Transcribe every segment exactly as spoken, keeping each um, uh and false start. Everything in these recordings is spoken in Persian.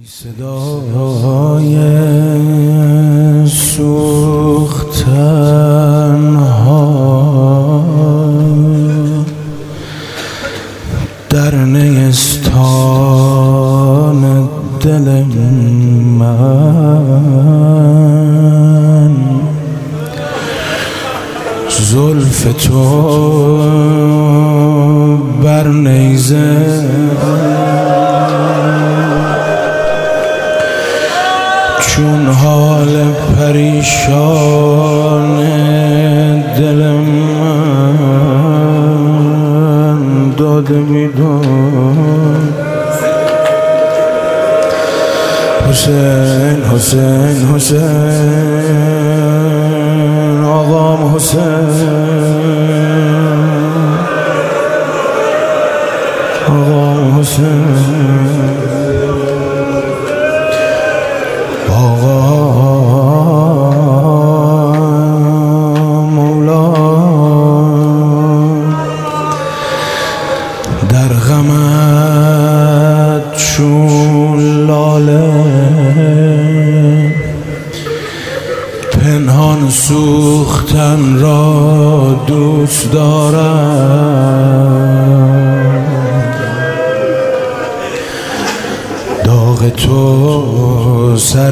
صدای سوختن ها در نیستان دل من، زلف تو بر نیزه چون حال پریشان دل من داده بیداد. حسین حسین حسین آقام حسین آقام حسین در غمت چون لاله پنهان سوختن را دوست دارم. داغ تو سر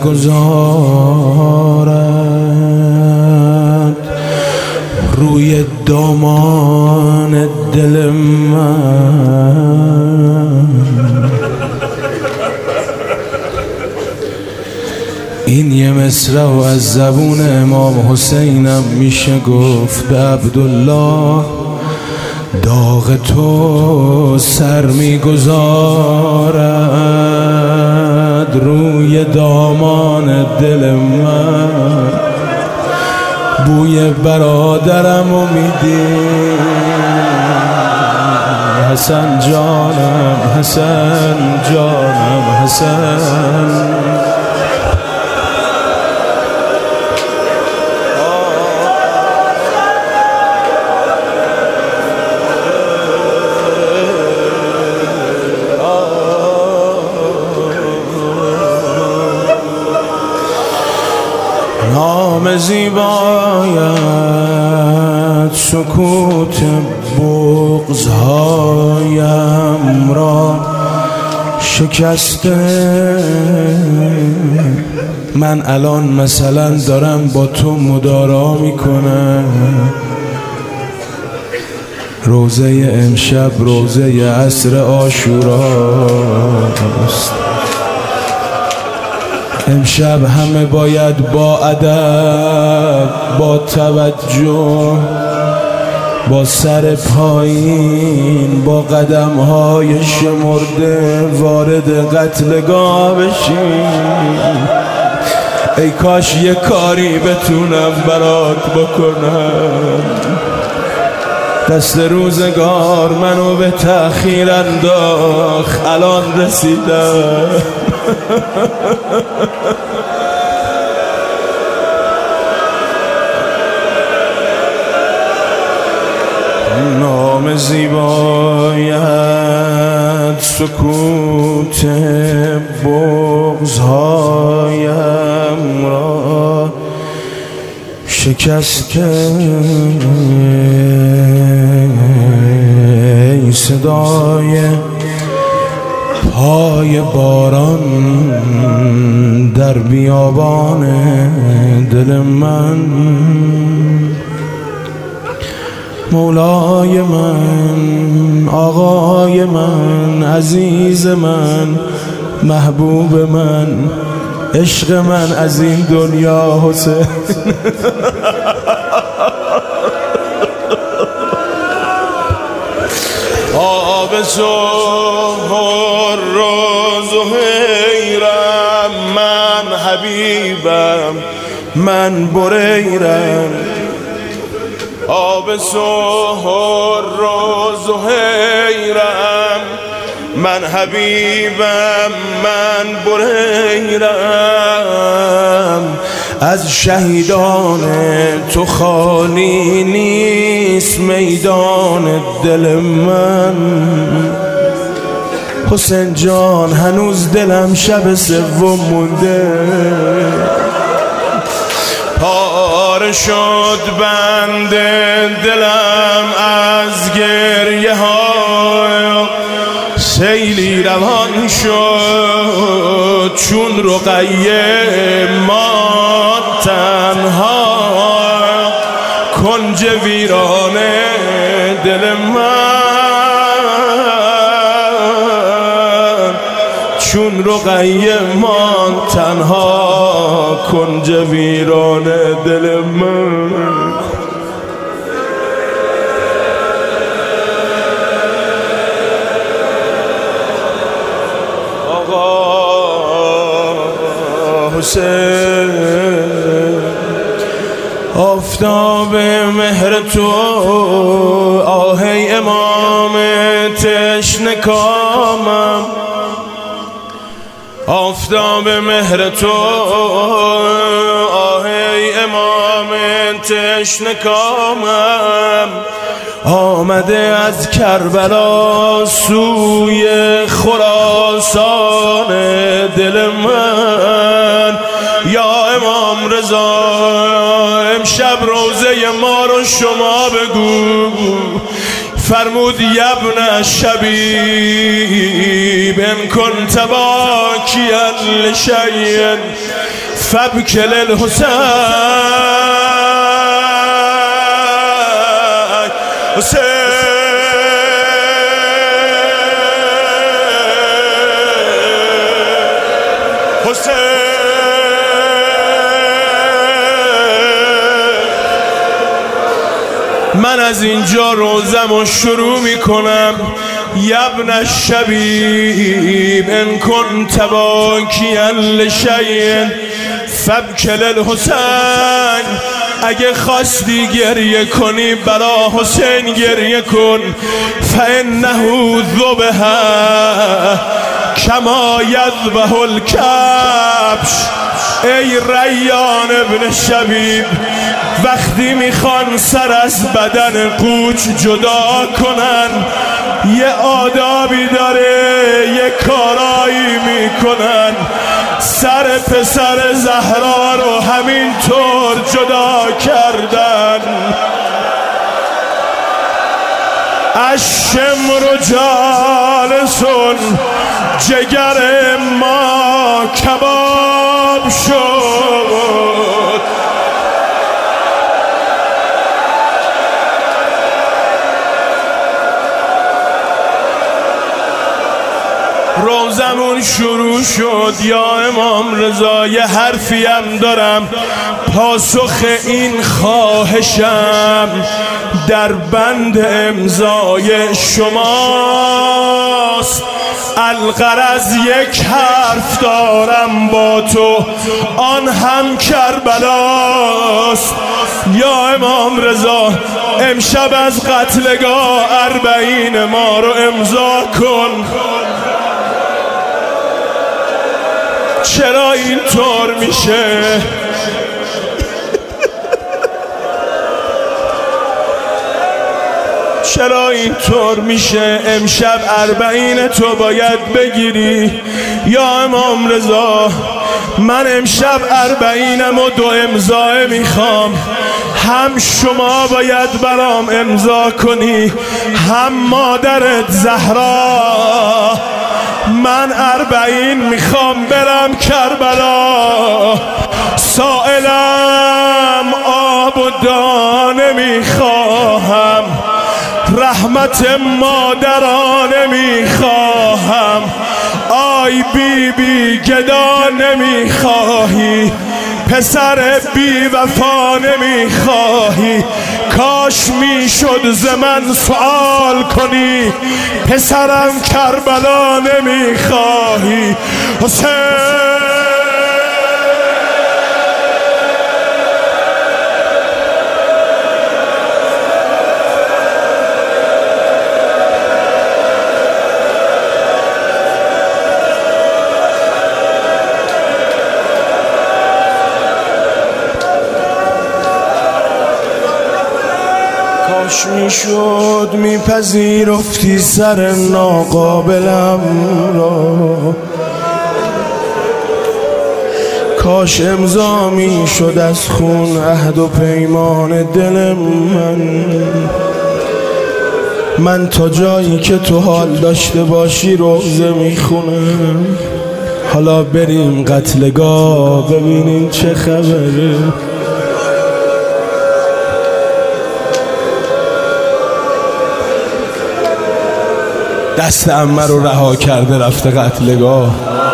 می‌گذارد روی دامان دل من. این یه مصرع و از زبون امام حسینم میشه گفت به عبدالله داغ تو سر میگذارد روی دامان دل من. بوی برادرم و میدی حسن جانم حسن جانم حسن. نام زیبایت سکوت بغض‌هایم را شکسته. من الان مثلا دارم با تو مدارا میکنم. روزه امشب روزه عصر عاشوراست. امشب همه باید با ادب با توجه با سر پایین با قدم‌های شمرده وارد قتلگاه بشیم. ای کاش یه کاری بتونم برات بکنم. دست روزگار منو به تأخیر انداخت، الان رسیدم. نام زیبایت سکوت بغض‌هایم را شکسته. صدای پای باران در بیابان دل من. مولای من آقای من عزیز من محبوب من عشق من از این دنیا حسین. آب سحر و زهیرم من حبیبم من بریرم. آب سحر و زهیرم من حبیبم من بریرم. از شهیدان تو خالی نیست میدان دل من. حسین جان هنوز دلم شب سوم مونده. پاره شد بند دلم از گریه ها، سیلی روان شد چون رقیه ما تنها. کنج ویران دل من چون رقیه ما تنها. کنج ویران دل من. حسین آفتاب مهر تو، آهی امام تشنه کامم. آفتاب مهر تو، آهی امام تشنه کامم. آمده از کربلا سوی خراسان دل من. یا امام رضا امشب روزه ما رو شما بگو. فرمود یبن شبیب ان کنت باکیا لشیء فابک للحسین. حسین حسین من از اینجا روزمو شروع میکنم. یبن شبیب ان کنت باکیا لشیء فابک للحسین. اگه خواستی گریه کنی برا حسین گریه کن. فانه ذبح کما یذبح الکبش. ای ریان ابن شبیب وقتی میخوان سر از بدن قوچ جدا کنن یه آدابی داره، یه کارایی میکنن. سر پسر زهرا رو همینطور جدا کردن. الشمر جالسون جگر ما کباب شد. روزمون شروع شد. یا امام رضا یه حرفی هم دارم، پاسخ این خواهشم در بند امضای شماست. الغرض یک حرف دارم با تو، آن هم کربلاست. یا امام رضا امشب از قتلگاه اربعین ما رو امضا کن. چرا اینطور میشه؟ چرا اینطور میشه؟ امشب اربعین تو باید بگیری. یا امام رضا من امشب اربعینم و دو امضا میخوام. هم شما باید برام امضا کنی، هم مادرت زهرا. من اربعین میخوام برم کربلا. سائلم آب و دانه میخواهم، رحمت مادرانه میخواهم. آی بی بی گدا نمیخواهی، پسر بی وفا نمیخواهی. کاش میشد ز من سوال کنی، پسرم کربلا نمیخواهی. حسین کاش میشد میپذیرفتی سر ناقابلم را، کاش امضا میشد از خون عهد و پیمان دل من. من تا جایی که تو حال داشته باشی روزه میخونم. حالا بریم قتلگاه ببینیم چه خبره. دست عمه رو رها کرده رفته قتلگاه.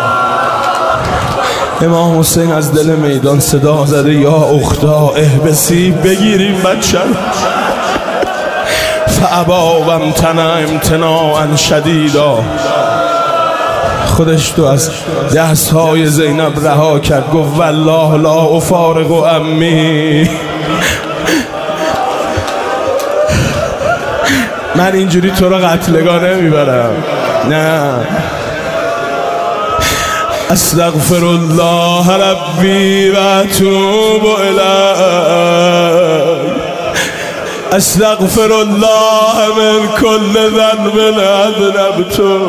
امام حسین از دل میدان صدا زده یا اختا احبسی، بگیریم بچه فعبا و امتنع امتناعا شدیدا. خودش تو از دست های زینب رها کرد، گفت والله لا افارق امی. من اینجوری تو رو قتلگاه نمیبرم، نه. استغفر الله ربی و اتوب الیه، استغفر الله من کل ذنب اذنبته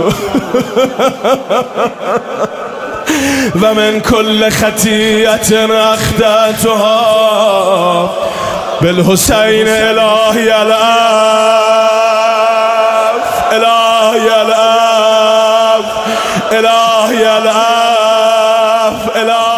و من کل خطیئة اخطأتها بالحسین الهی العف، الهی العف، الهی العف، الهی